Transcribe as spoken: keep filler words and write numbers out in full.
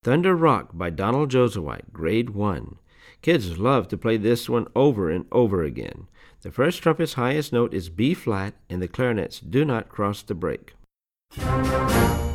Thunder Rock by Donald Josewhite, Grade one. Kids love to play this one over and over again. The first trumpet's highest note is B flat, and the clarinets do not cross the break.